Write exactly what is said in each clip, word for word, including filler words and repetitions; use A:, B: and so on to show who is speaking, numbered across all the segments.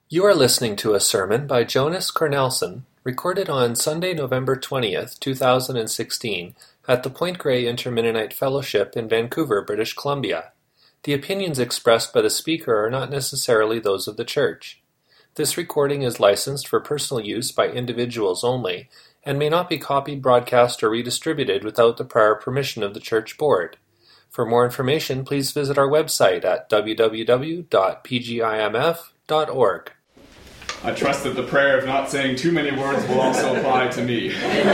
A: You are listening to a sermon by Jonas Cornelsen, recorded on Sunday, November twentieth, two thousand sixteen, at the Point Grey Intermennonite Fellowship in Vancouver, British Columbia. The opinions expressed by the speaker are not necessarily those of the church. This recording is licensed for personal use by individuals only, and may not be copied, broadcast, or redistributed without the prior permission of the church board. For more information, please visit our website at w w w dot p g i m f dot org.
B: I trust that the prayer of not saying too many words will also apply to me.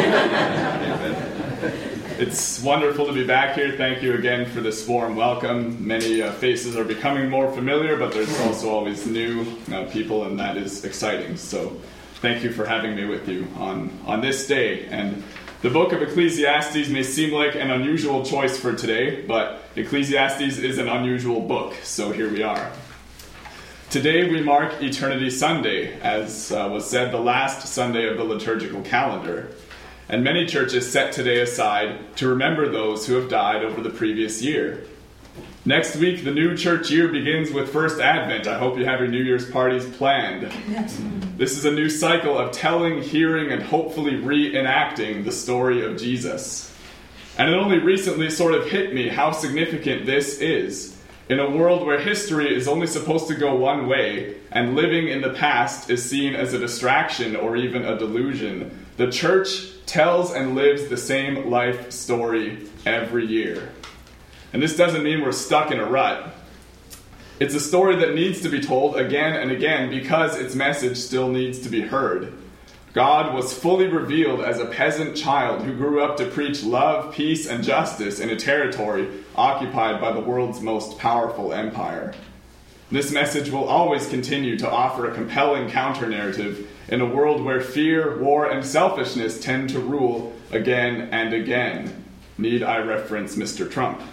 B: It's wonderful to be back here. Thank you again for this warm welcome. Many uh, faces are becoming more familiar, but there's also always new uh, people, and that is exciting. So thank you for having me with you on, on this day. And the book of Ecclesiastes may seem like an unusual choice for today, but Ecclesiastes is an unusual book, so here we are. Today we mark Eternity Sunday, as uh, was said, the last Sunday of the liturgical calendar. And many churches set today aside to remember those who have died over the previous year. Next week, the new church year begins with First Advent. I hope you have your New Year's parties planned. This is a new cycle of telling, hearing, and hopefully reenacting the story of Jesus. And it only recently sort of hit me how significant this is. In a world where history is only supposed to go one way, and living in the past is seen as a distraction or even a delusion, the church tells and lives the same life story every year. And this doesn't mean we're stuck in a rut. It's a story that needs to be told again and again because its message still needs to be heard. God was fully revealed as a peasant child who grew up to preach love, peace, and justice in a territory occupied by the world's most powerful empire. This message will always continue to offer a compelling counter-narrative in a world where fear, war, and selfishness tend to rule again and again. Need I reference Mister Trump?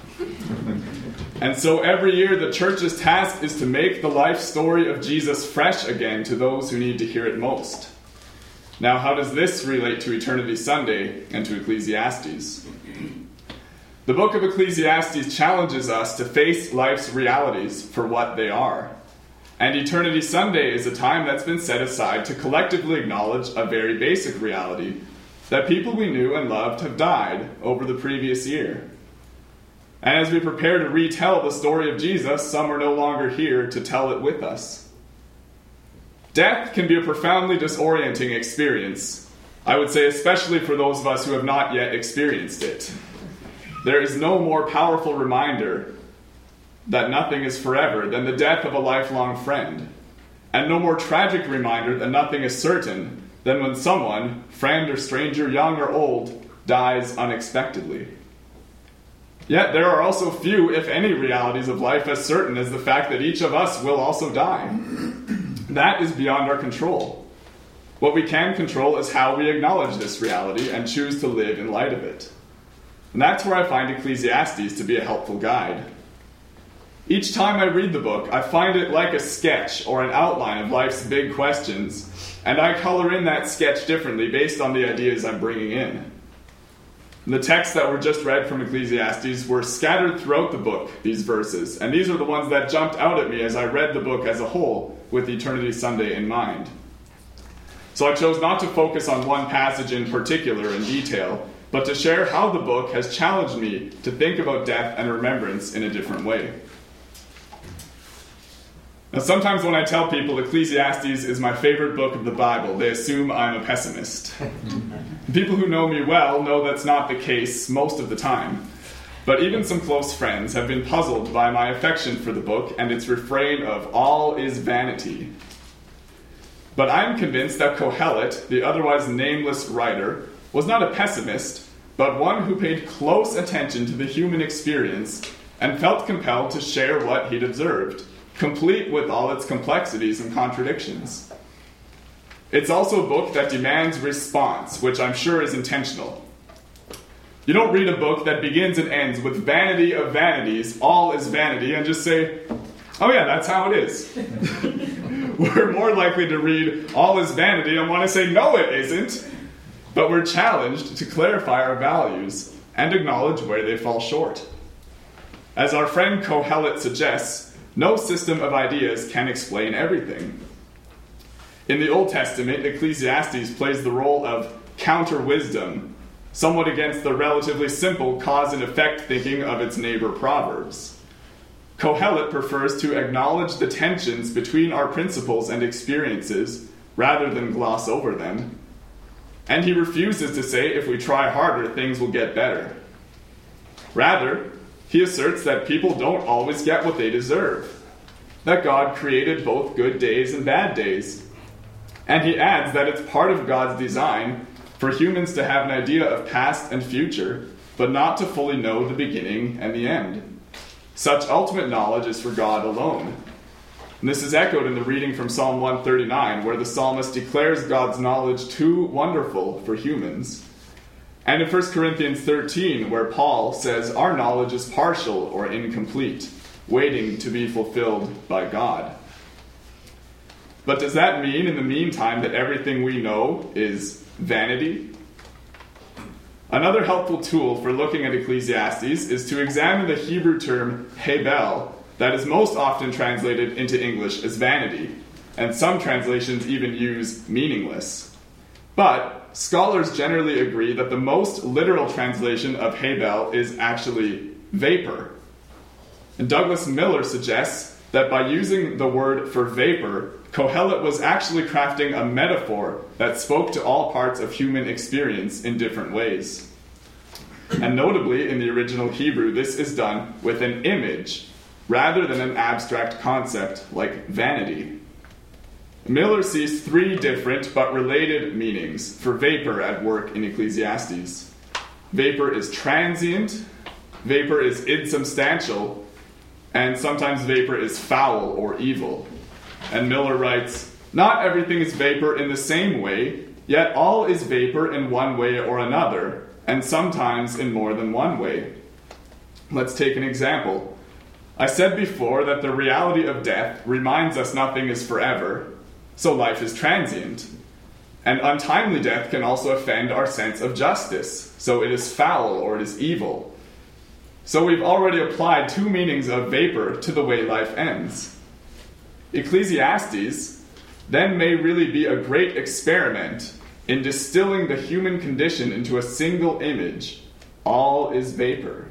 B: And so every year the church's task is to make the life story of Jesus fresh again to those who need to hear it most. Now, how does this relate to Eternity Sunday and to Ecclesiastes? The book of Ecclesiastes challenges us to face life's realities for what they are. And Eternity Sunday is a time that's been set aside to collectively acknowledge a very basic reality, that people we knew and loved have died over the previous year. And as we prepare to retell the story of Jesus, some are no longer here to tell it with us. Death can be a profoundly disorienting experience, I would say especially for those of us who have not yet experienced it. There is no more powerful reminder that nothing is forever than the death of a lifelong friend, and no more tragic reminder that nothing is certain than when someone, friend or stranger, young or old, dies unexpectedly. Yet there are also few, if any, realities of life as certain as the fact that each of us will also die. That is beyond our control. What we can control is how we acknowledge this reality and choose to live in light of it. And that's where I find Ecclesiastes to be a helpful guide. Each time I read the book, I find it like a sketch or an outline of life's big questions, and I color in that sketch differently based on the ideas I'm bringing in. The texts that were just read from Ecclesiastes were scattered throughout the book, these verses, and these are the ones that jumped out at me as I read the book as a whole with Eternity Sunday in mind. So I chose not to focus on one passage in particular in detail, but to share how the book has challenged me to think about death and remembrance in a different way. Now, sometimes when I tell people Ecclesiastes is my favorite book of the Bible, they assume I'm a pessimist. People who know me well know that's not the case most of the time. But even some close friends have been puzzled by my affection for the book and its refrain of all is vanity. But I'm convinced that Kohelet, the otherwise nameless writer, was not a pessimist, but one who paid close attention to the human experience and felt compelled to share what he'd observed, complete with all its complexities and contradictions. It's also a book that demands response, which I'm sure is intentional. You don't read a book that begins and ends with vanity of vanities, all is vanity, and just say, oh yeah, that's how it is. We're more likely to read all is vanity and want to say, no, it isn't. But we're challenged to clarify our values and acknowledge where they fall short. As our friend Kohelet suggests, no system of ideas can explain everything. In the Old Testament, Ecclesiastes plays the role of counter-wisdom, somewhat against the relatively simple cause and effect thinking of its neighbor Proverbs. Kohelet prefers to acknowledge the tensions between our principles and experiences rather than gloss over them. And he refuses to say if we try harder, things will get better. Rather, he asserts that people don't always get what they deserve, that God created both good days and bad days. And he adds that it's part of God's design for humans to have an idea of past and future, but not to fully know the beginning and the end. Such ultimate knowledge is for God alone. And this is echoed in the reading from Psalm one thirty-nine, where the psalmist declares God's knowledge too wonderful for humans. And in First Corinthians thirteen, where Paul says our knowledge is partial or incomplete, waiting to be fulfilled by God. But does that mean, in the meantime, that everything we know is vanity? Another helpful tool for looking at Ecclesiastes is to examine the Hebrew term hebel that is most often translated into English as vanity, and some translations even use meaningless. But scholars generally agree that the most literal translation of hebel is actually vapor. And Douglas Miller suggests that by using the word for vapor, Kohelet was actually crafting a metaphor that spoke to all parts of human experience in different ways. And notably, in the original Hebrew, this is done with an image rather than an abstract concept like vanity. Miller sees three different but related meanings for vapor at work in Ecclesiastes. Vapor is transient, vapor is insubstantial, and sometimes vapor is foul or evil. And Miller writes, "Not everything is vapor in the same way, yet all is vapor in one way or another, and sometimes in more than one way." Let's take an example. I said before that the reality of death reminds us nothing is forever, so life is transient. And untimely death can also offend our sense of justice, so it is foul or it is evil. So we've already applied two meanings of vapor to the way life ends. Ecclesiastes then may really be a great experiment in distilling the human condition into a single image. All is vapor.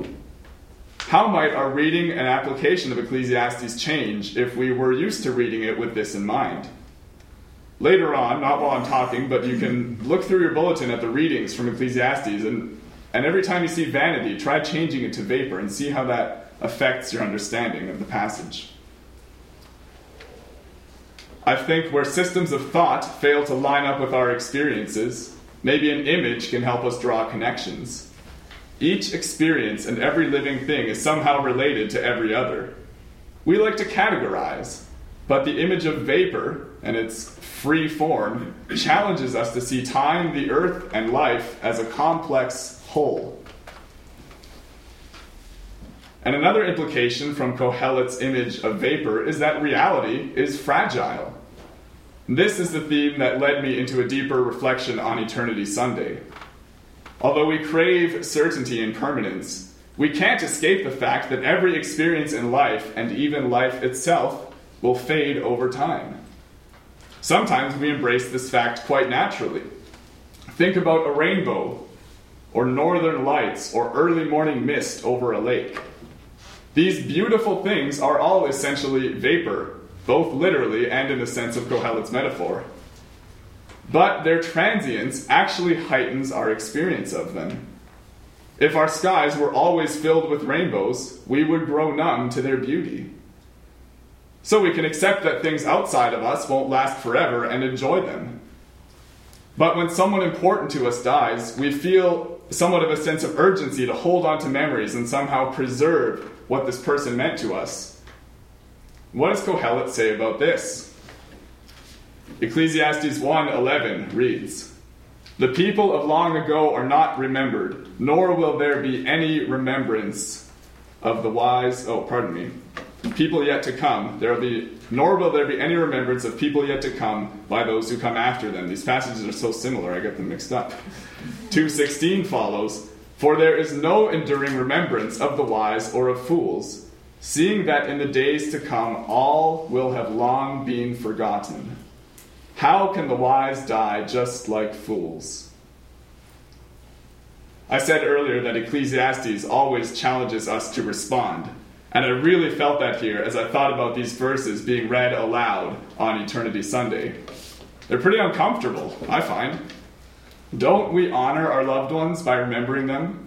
B: How might our reading and application of Ecclesiastes change if we were used to reading it with this in mind? Later on, not while I'm talking, but you can look through your bulletin at the readings from Ecclesiastes, and, and every time you see vanity, try changing it to vapor and see how that affects your understanding of the passage. I think where systems of thought fail to line up with our experiences, maybe an image can help us draw connections. Each experience and every living thing is somehow related to every other. We like to categorize, but the image of vapor and its free form challenges us to see time, the earth, and life as a complex whole. And another implication from Kohelet's image of vapor is that reality is fragile. This is the theme that led me into a deeper reflection on Eternity Sunday. Although we crave certainty and permanence, we can't escape the fact that every experience in life, and even life itself, will fade over time. Sometimes we embrace this fact quite naturally. Think about a rainbow, or northern lights, or early morning mist over a lake. These beautiful things are all essentially vapor, both literally and in the sense of Kohelet's metaphor. But their transience actually heightens our experience of them. If our skies were always filled with rainbows, we would grow numb to their beauty. So we can accept that things outside of us won't last forever and enjoy them. But when someone important to us dies, we feel somewhat of a sense of urgency to hold on to memories and somehow preserve what this person meant to us. What does Kohelet say about this? Ecclesiastes one eleven reads, "The people of long ago are not remembered, nor will there be any remembrance of the wise." Oh, pardon me. People yet to come, there will be, nor will there be any remembrance of people yet to come by those who come after them. These passages are so similar, I get them mixed up. two sixteen follows, "For there is no enduring remembrance of the wise or of fools, seeing that in the days to come all will have long been forgotten." How can the wise die just like fools? I said earlier that Ecclesiastes always challenges us to respond, and I really felt that here as I thought about these verses being read aloud on Eternity Sunday. They're pretty uncomfortable, I find. Don't we honor our loved ones by remembering them?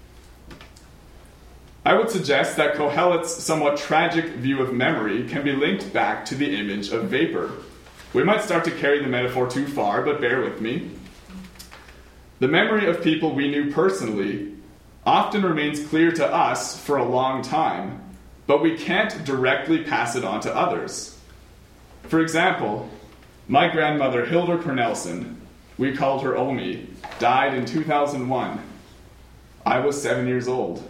B: I would suggest that Kohelet's somewhat tragic view of memory can be linked back to the image of vapor. We might start to carry the metaphor too far, but bear with me. The memory of people we knew personally often remains clear to us for a long time, but we can't directly pass it on to others. For example, my grandmother Hilda Cornelson, we called her Omi, died in two thousand one. I was seven years old.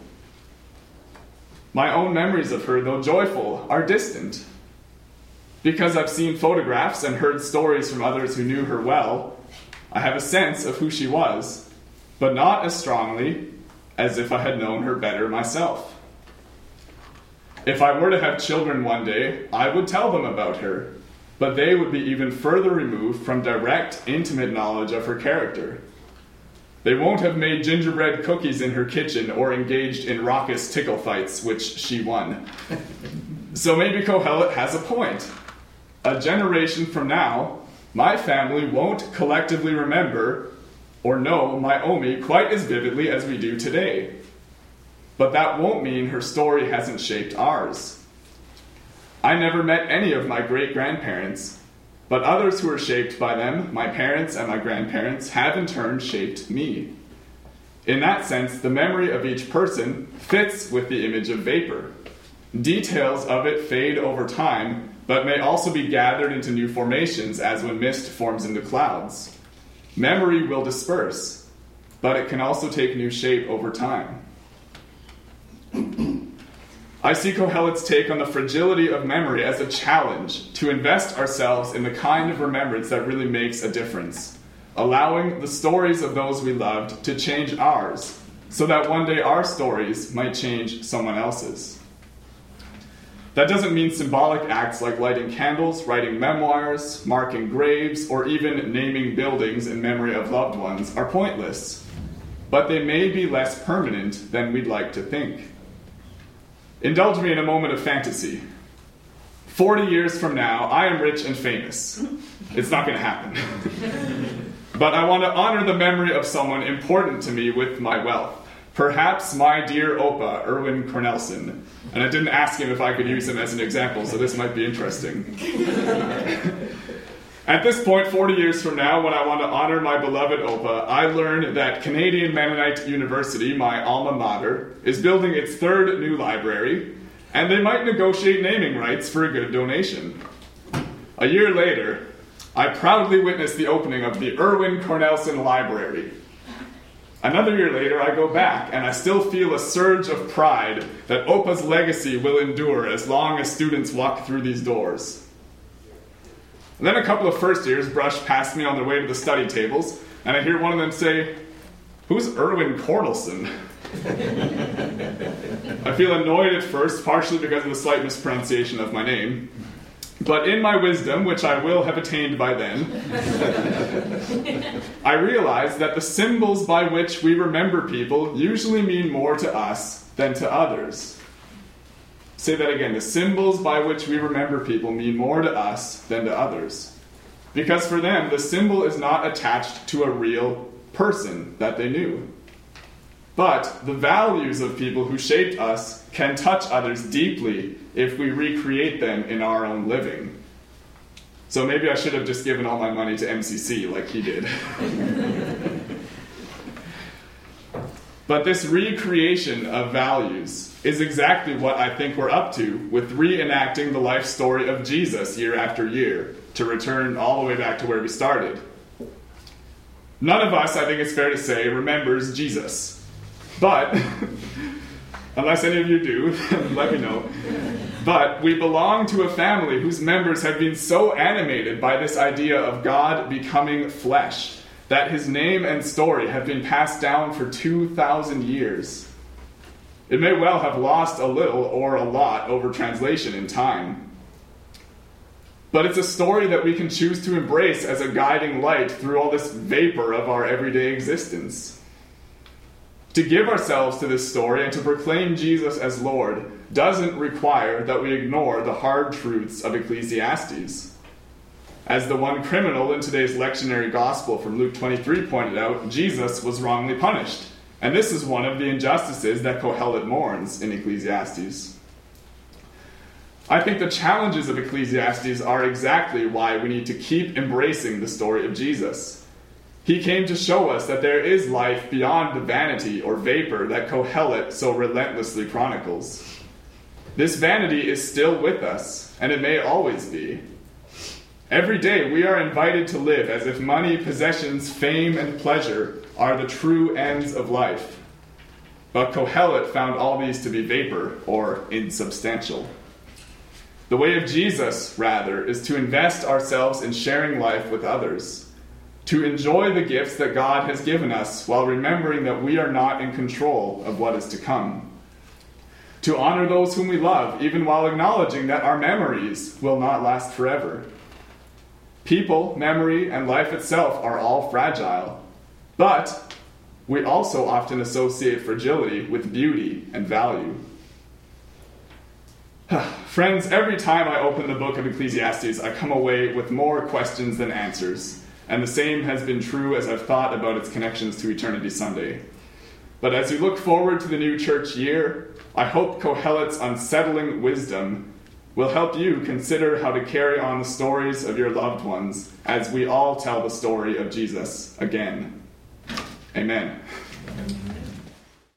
B: My own memories of her, though joyful, are distant. Because I've seen photographs and heard stories from others who knew her well, I have a sense of who she was, but not as strongly as if I had known her better myself. If I were to have children one day, I would tell them about her, but they would be even further removed from direct, intimate knowledge of her character. They won't have made gingerbread cookies in her kitchen or engaged in raucous tickle fights, which she won. So maybe Kohelet has a point. A generation from now, my family won't collectively remember or know my Omi quite as vividly as we do today. But that won't mean her story hasn't shaped ours. I never met any of my great-grandparents, but others who were shaped by them, my parents and my grandparents, have in turn shaped me. In that sense, the memory of each person fits with the image of vapor. Details of it fade over time, but may also be gathered into new formations as when mist forms into clouds. Memory will disperse, but it can also take new shape over time. I see Kohelet's take on the fragility of memory as a challenge to invest ourselves in the kind of remembrance that really makes a difference, allowing the stories of those we loved to change ours, so that one day our stories might change someone else's. That doesn't mean symbolic acts like lighting candles, writing memoirs, marking graves, or even naming buildings in memory of loved ones are pointless, but they may be less permanent than we'd like to think. Indulge me in a moment of fantasy. Forty years from now, I am rich and famous. It's not going to happen. But I want to honor the memory of someone important to me with my wealth. Perhaps my dear Opa, Erwin Cornelson. And I didn't ask him if I could use him as an example, so this might be interesting. At this point, forty years from now, when I want to honor my beloved Opa, I learned that Canadian Mennonite University, my alma mater, is building its third new library, and they might negotiate naming rights for a good donation. A year later, I proudly witnessed the opening of the Erwin Cornelson Library. Another year later, I go back, and I still feel a surge of pride that Opa's legacy will endure as long as students walk through these doors. And then a couple of first years brush past me on their way to the study tables, and I hear one of them say, "Who's Erwin Cornelson?" I feel annoyed at first, partially because of the slight mispronunciation of my name. But in my wisdom, which I will have attained by then, I realize that the symbols by which we remember people usually mean more to us than to others. Say that again. The symbols by which we remember people mean more to us than to others. Because for them, the symbol is not attached to a real person that they knew. But the values of people who shaped us can touch others deeply if we recreate them in our own living. So maybe I should have just given all my money to M C C like he did. But this recreation of values is exactly what I think we're up to with reenacting the life story of Jesus year after year, to return all the way back to where we started. None of us, I think it's fair to say, remembers Jesus. But, unless any of you do, let me know. But we belong to a family whose members have been so animated by this idea of God becoming flesh, that his name and story have been passed down for two thousand years. It may well have lost a little or a lot over translation in time. But it's a story that we can choose to embrace as a guiding light through all this vapor of our everyday existence. To give ourselves to this story and to proclaim Jesus as Lord doesn't require that we ignore the hard truths of Ecclesiastes. As the one criminal in today's lectionary gospel from Luke twenty-three pointed out, Jesus was wrongly punished. And this is one of the injustices that Kohelet mourns in Ecclesiastes. I think the challenges of Ecclesiastes are exactly why we need to keep embracing the story of Jesus. He came to show us that there is life beyond the vanity or vapor that Kohelet so relentlessly chronicles. This vanity is still with us, and it may always be. Every day we are invited to live as if money, possessions, fame, and pleasure are the true ends of life. But Kohelet found all these to be vapor or insubstantial. The way of Jesus, rather, is to invest ourselves in sharing life with others, to enjoy the gifts that God has given us while remembering that we are not in control of what is to come, to honor those whom we love, even while acknowledging that our memories will not last forever. People, memory, and life itself are all fragile, but we also often associate fragility with beauty and value. Friends, every time I open the book of Ecclesiastes, I come away with more questions than answers, and the same has been true as I've thought about its connections to Eternity Sunday. But as you look forward to the new church year, I hope Kohelet's unsettling wisdom will help you consider how to carry on the stories of your loved ones as we all tell the story of Jesus again. Amen.